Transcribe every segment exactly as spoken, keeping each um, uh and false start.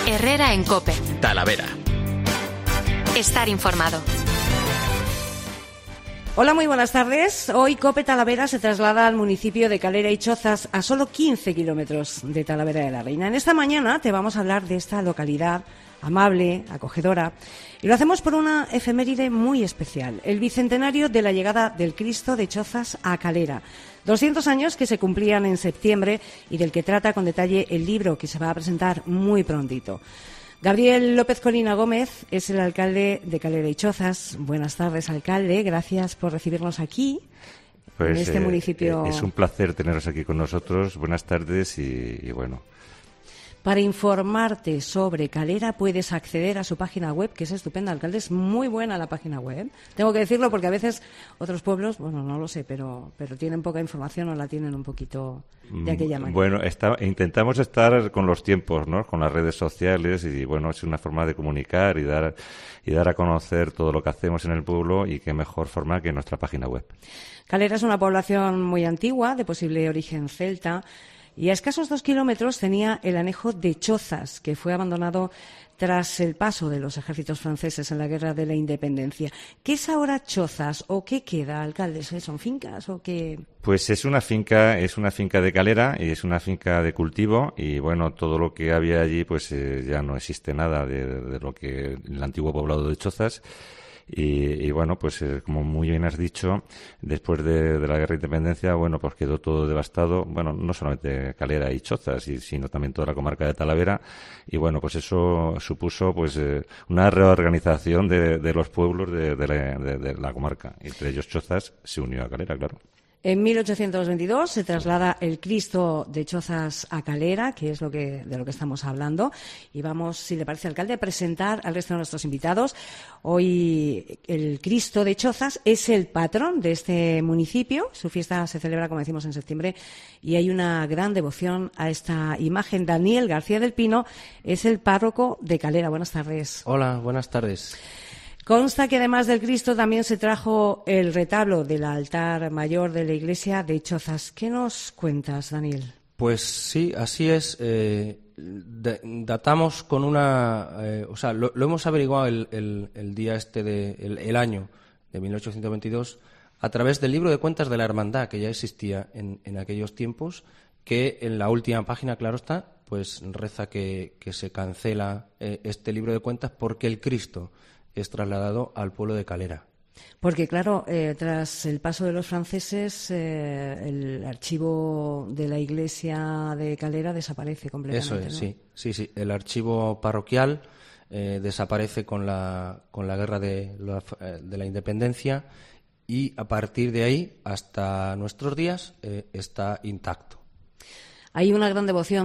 Herrera en COPE. Talavera. Estar informado. Hola, muy buenas tardes. Hoy COPE Talavera se traslada al municipio de Calera y Chozas, a solo quince kilómetros de Talavera de la Reina. En esta mañana te vamos a hablar de esta localidad amable, acogedora, y lo hacemos por una efeméride muy especial, el bicentenario de la llegada del Cristo de Chozas a Calera. doscientos años que se cumplían en septiembre y del que trata con detalle el libro que se va a presentar muy prontito. Gabriel López Colina Gómez es el alcalde de Calera y Chozas. Buenas tardes, alcalde. Gracias por recibirnos aquí, pues, en este eh, municipio. Es un placer teneros aquí con nosotros. Buenas tardes y, y bueno. Para informarte sobre Calera puedes acceder a su página web, que es estupenda, alcalde. Es muy buena la página web. Tengo que decirlo porque a veces otros pueblos, bueno, no lo sé, pero pero tienen poca información o la tienen un poquito de aquella manera. Bueno, está, intentamos estar con los tiempos, ¿no? Con las redes sociales y, bueno, es una forma de comunicar y dar y dar a conocer todo lo que hacemos en el pueblo, y qué mejor forma que nuestra página web. Calera es una población muy antigua, de posible origen celta, y a escasos dos kilómetros tenía el anejo de Chozas, que fue abandonado tras el paso de los ejércitos franceses en la Guerra de la Independencia. ¿Qué es ahora Chozas o qué queda, alcalde? ¿Son fincas o qué? Pues es una finca, es una finca de calera y es una finca de cultivo, y bueno, todo lo que había allí pues eh, ya no existe nada de, de, de lo que el antiguo poblado de Chozas. Y, y bueno, pues eh, como muy bien has dicho, después de, de la Guerra de Independencia, bueno, pues quedó todo devastado. Bueno, no solamente Calera y Chozas, y, sino también toda la comarca de Talavera. Y bueno, pues eso supuso pues eh, una reorganización de, de los pueblos de, de, la, de, de la comarca. Entre ellos Chozas se unió a Calera, claro. En mil ochocientos veintidós se traslada el Cristo de Chozas a Calera, que es lo que, de lo que estamos hablando. Y vamos, si le parece, alcalde, a presentar al resto de nuestros invitados. Hoy el Cristo de Chozas es el patrón de este municipio. Su fiesta se celebra, como decimos, en septiembre, y hay una gran devoción a esta imagen. Daniel García del Pino es el párroco de Calera. Buenas tardes. Hola, buenas tardes. Consta que además del Cristo también se trajo el retablo del altar mayor de la iglesia de Chozas. ¿Qué nos cuentas, Daniel? Pues sí, así es. Eh, de, datamos con una... Eh, o sea, lo, lo hemos averiguado el, el, el día este, de, el, el año de mil ochocientos veintidós, a través del libro de cuentas de la hermandad, que ya existía en, en aquellos tiempos, que en la última página, claro está, pues reza que, que se cancela eh, este libro de cuentas porque el Cristo es trasladado al pueblo de Calera. Porque, claro, eh, tras el paso de los franceses, eh, el archivo de la iglesia de Calera desaparece completamente. Eso es, ¿no? sí, sí, sí. El archivo parroquial eh, desaparece con la con la guerra de la, de la independencia, y a partir de ahí hasta nuestros días eh, está intacto. Hay una gran devoción,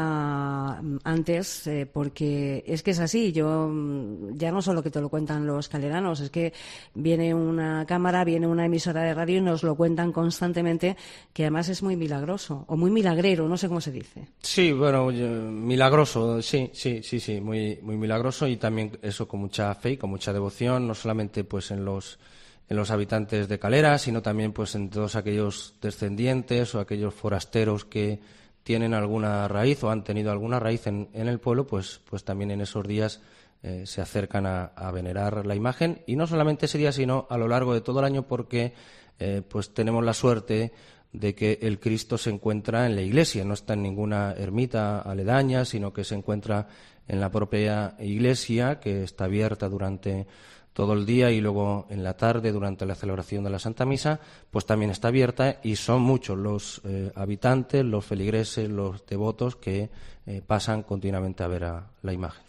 decía antes, eh, porque es que es así. Yo ya no solo que te lo cuentan los caleranos, es que viene una cámara, viene una emisora de radio y nos lo cuentan constantemente, que además es muy milagroso, o muy milagrero, no sé cómo se dice. Sí, bueno, milagroso, sí, sí, sí, sí, muy, muy milagroso, y también eso con mucha fe y con mucha devoción, no solamente pues en los en los habitantes de Calera, sino también pues en todos aquellos descendientes o aquellos forasteros que tienen alguna raíz o han tenido alguna raíz en, en el pueblo, pues, pues también en esos días eh, se acercan a, a venerar la imagen, y no solamente ese día, sino a lo largo de todo el año, porque eh, pues tenemos la suerte de que el Cristo se encuentra en la iglesia, no está en ninguna ermita aledaña, sino que se encuentra en la propia iglesia, que está abierta durante todo el día, y luego en la tarde, durante la celebración de la Santa Misa, pues también está abierta, y son muchos los eh, habitantes, los feligreses, los devotos que eh, pasan continuamente a ver a la imagen.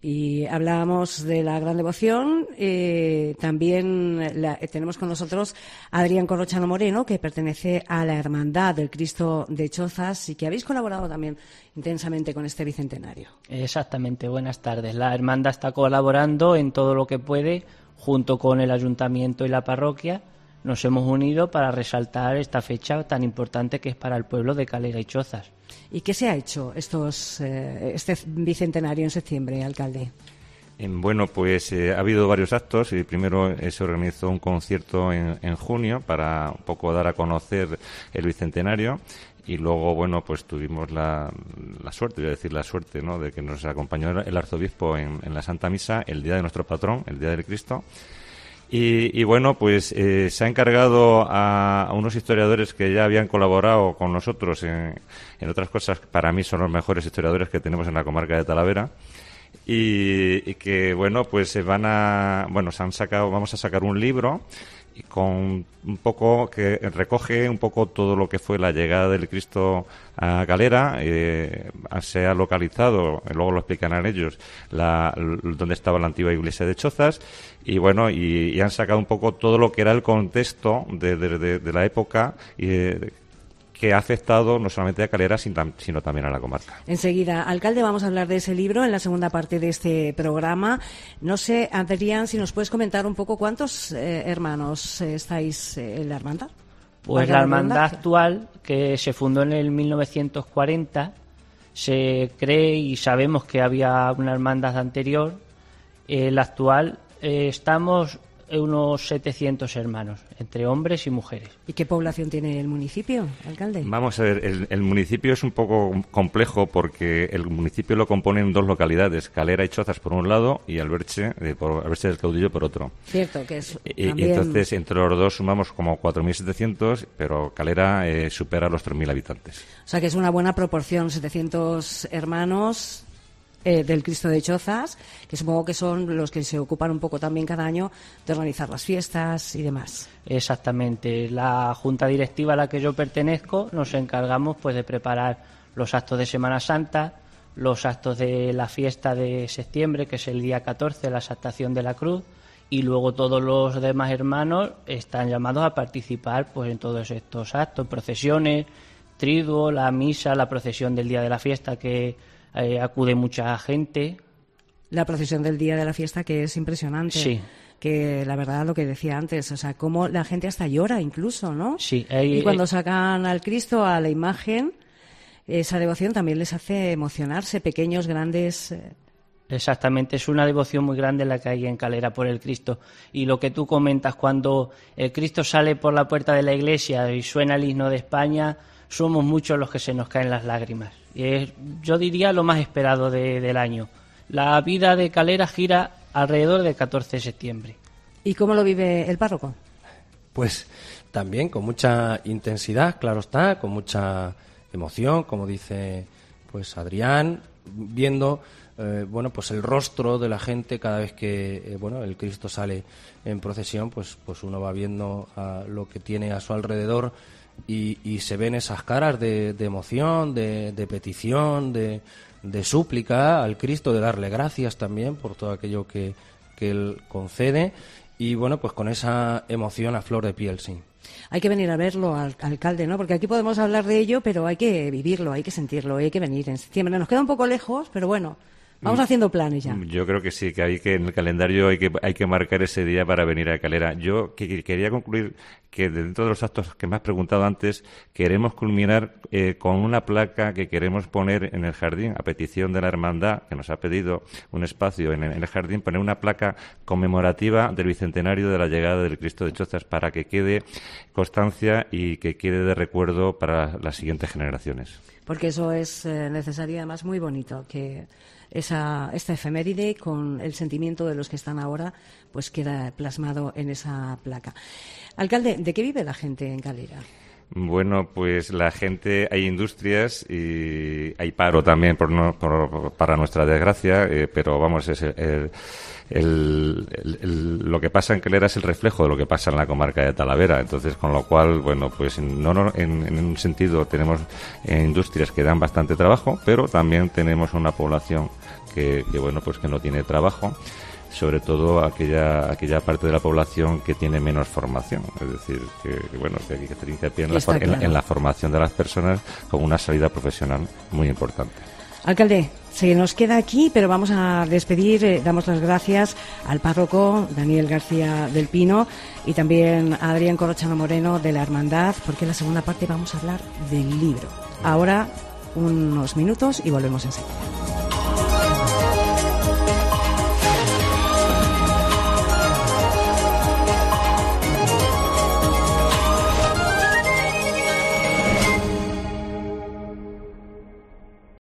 Y hablábamos de la gran devoción, eh, también la, eh, tenemos con nosotros a Adrián Corrochano Moreno, que pertenece a la Hermandad del Cristo de Chozas, y que habéis colaborado también intensamente con este bicentenario. Exactamente, buenas tardes. La Hermandad está colaborando en todo lo que puede, junto con el Ayuntamiento y la parroquia. Nos hemos unido para resaltar esta fecha tan importante que es para el pueblo de Calera y Chozas. ¿Y qué se ha hecho estos eh, este bicentenario en septiembre, alcalde? Bueno, pues eh, ha habido varios actos. Y primero eh, se organizó un concierto en, en junio para un poco dar a conocer el bicentenario. y luego, bueno, pues tuvimos la, la suerte, voy a decir la suerte, ¿no?, de que nos acompañó el arzobispo en, en la Santa Misa el día de nuestro patrón, el día del Cristo. Y, y bueno, pues eh, se ha encargado a, a unos historiadores que ya habían colaborado con nosotros en, en otras cosas. Para mí son los mejores historiadores que tenemos en la comarca de Talavera. Y, y que, bueno, pues se van a, bueno, se han sacado, vamos a sacar un libro con un poco que recoge un poco todo lo que fue la llegada del Cristo a Calera. Eh, se ha localizado, luego lo explicarán ellos, la, donde estaba la antigua iglesia de Chozas, y bueno, y, y han sacado un poco todo lo que era el contexto de, de, de, de la época y de, que ha afectado no solamente a Calera, sino también a la comarca. Enseguida, alcalde, vamos a hablar de ese libro en la segunda parte de este programa. No sé, Adrián, si nos puedes comentar un poco cuántos eh, hermanos eh, estáis eh, en la hermandad. Pues la hermandad actual, que se fundó en el mil novecientos cuarenta, se cree y sabemos que había una hermandad anterior. Eh, la actual eh, estamos unos setecientos hermanos, entre hombres y mujeres. ¿Y qué población tiene el municipio, alcalde? Vamos a ver, el, el municipio es un poco complejo porque el municipio lo componen dos localidades, Calera y Chozas por un lado y Alberche, eh, por Alberche del Caudillo por otro. Cierto, que es y, también... y entonces entre los dos sumamos como cuatro mil setecientos, pero Calera eh, supera los tres mil habitantes. O sea que es una buena proporción, setecientos hermanos eh, del Cristo de Chozas, que supongo que son los que se ocupan un poco también cada año de organizar las fiestas y demás. Exactamente. La junta directiva a la que yo pertenezco nos encargamos pues de preparar los actos de Semana Santa, los actos de la fiesta de septiembre, que es el día catorce, la Exaltación de la Cruz, y luego todos los demás hermanos están llamados a participar pues en todos estos actos, procesiones, triduo, la misa, la procesión del día de la fiesta, que eh, acude mucha gente. La procesión del día de la fiesta, que es impresionante. Sí. Que la verdad, lo que decía antes, o sea, cómo la gente hasta llora incluso, ¿no? Sí. Hay, y cuando eh, sacan al Cristo, a la imagen, esa devoción también les hace emocionarse, pequeños, grandes. Eh... Exactamente, es una devoción muy grande la que hay en Calera por el Cristo. Y lo que tú comentas, cuando el Cristo sale por la puerta de la iglesia y suena el himno de España, somos muchos los que se nos caen las lágrimas. Y es, yo diría, lo más esperado de, del año. La vida de Calera gira alrededor del catorce de septiembre. ¿Y cómo lo vive el párroco? Pues también con mucha intensidad, claro está, con mucha emoción, como dice pues Adrián, viendo eh, bueno pues el rostro de la gente cada vez que eh, bueno el Cristo sale en procesión, pues pues uno va viendo a lo que tiene a su alrededor y, y se ven esas caras de, de emoción, de, de petición, de de súplica al Cristo, de darle gracias también por todo aquello que, que Él concede, y bueno, pues con esa emoción a flor de piel, sí. Hay que venir a verlo, al, alcalde, ¿no? Porque aquí podemos hablar de ello, pero hay que vivirlo, hay que sentirlo, hay que venir en septiembre. Nos queda un poco lejos, pero bueno, vamos haciendo planes ya. Yo creo que sí, que hay que en el calendario hay que hay que marcar ese día para venir a Calera. Yo que, que quería concluir que dentro de los actos que me has preguntado antes, queremos culminar eh, con una placa que queremos poner en el jardín, a petición de la hermandad, que nos ha pedido un espacio en, en el jardín, poner una placa conmemorativa del bicentenario de la llegada del Cristo de Chozas, para que quede constancia y que quede de recuerdo para las siguientes generaciones. Porque eso es eh, necesario y además muy bonito, que esa esta efeméride con el sentimiento de los que están ahora pues queda plasmado en esa placa. Alcalde, ¿de qué vive la gente en Calera? Bueno, pues la gente, hay industrias y hay paro también, por no, por, para nuestra desgracia, eh, pero vamos, es el, el, el, el, lo que pasa en Calera es el reflejo de lo que pasa en la comarca de Talavera. Entonces, con lo cual, bueno, pues no, no en, en un sentido tenemos eh, industrias que dan bastante trabajo, pero también tenemos una población que, que bueno, pues que no tiene trabajo, sobre todo aquella aquella parte de la población que tiene menos formación, es decir, que, que bueno, que hay que hacer hincapié en la, for, claro. en, en la formación de las personas con una salida profesional muy importante. Alcalde, se nos queda aquí, pero vamos a despedir, eh, damos las gracias al párroco Daniel García del Pino y también a Adrián Corrochano Moreno de la Hermandad, porque en la segunda parte vamos a hablar del libro. Ahora unos minutos y volvemos enseguida.